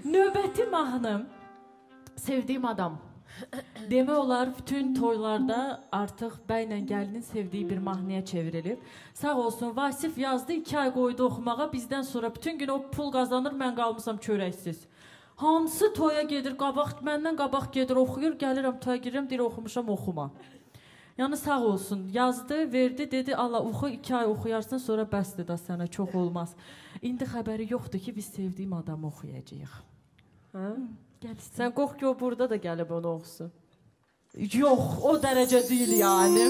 Növbəti mahnım sevdiyim adam. Demək olar bütün toylarda artıq bəylə gəlinin sevdiyi bir mahnıya çevrilib. Sağ olsun Vasif yazdı, 2 ay qoydu oxumağa. Bizdən sonra bütün gün o pul qazanır, mən qalmışam çörəksiz. Hansı toya gedir, məndən qabaq gedir, oxuyur, gəlirəm toya girirəm, deyir oxumuşam, oxuma. Yəni sağ olsun, yazdı, verdi, dedi Allah oxu, 2 ay oxuyarsın, sonra bəsdir da sənə, çox olmaz. İndi xəbəri yoxdur ki, biz sevdiyim adamı oxuyacağıq. Sən qorx ki, o burada da gəlib onu oxusun. Yox, o dərəcə deyil yəni.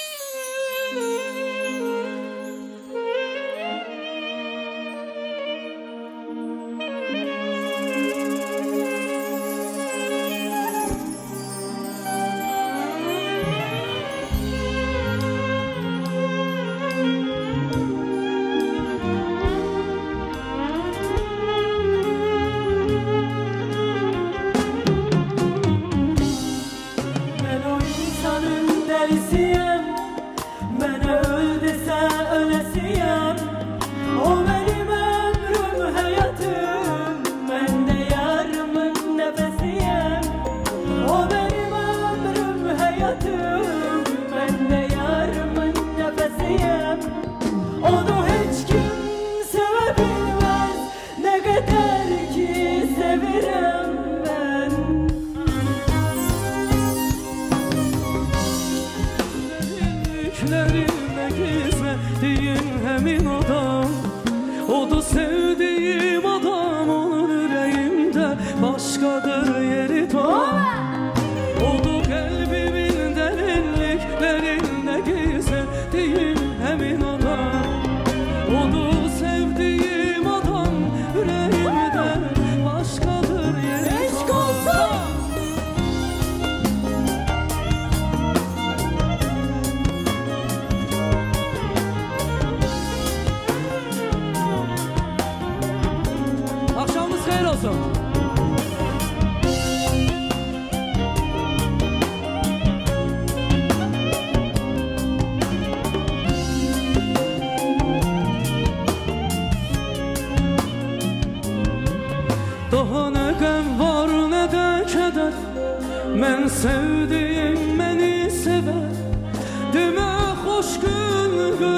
Mən sevdiyim məni sevər. Demə xoş gün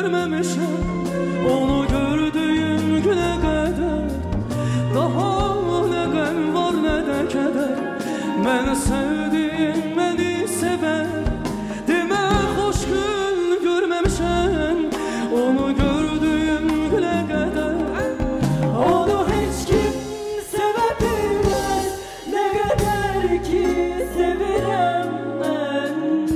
görməmişəm, onu gördüyüm günə qədər. Daha nə qəm var, nə də kədər. Mən sevdiyim məni sevər. Demə xoş gün görməmişəm, onu gördüyüm günə qədər. Onu heç kim sevə bilməz, nə qədər ki sevirəm mən.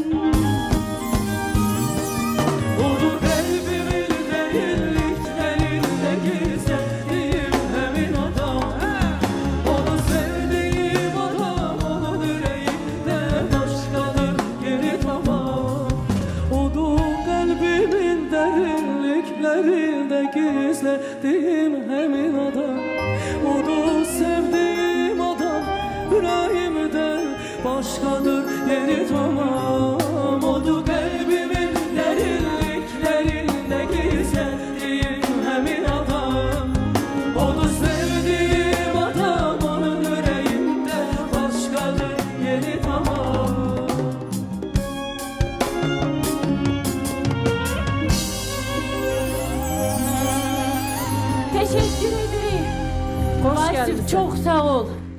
Onu qəlbimin dərinliklərində gizlədiyim həmin adam. Onu sevdiyim adam, onun ürəyində başqadır yeri tamam. Onu qəlbimin dərinliklərində gizlədiyim həmin adam. Onu sevdiyim adam, ürəyimdə başqadır yeri tamam. Odu qəlbimin dərinliklərində gizlədiyim həmin adam. Odu sevdiyim adam, onun ürəyimdə başqadır yeri tamam. Teşekkür ederim. Hoş Vasif geldin. çok sağ ol.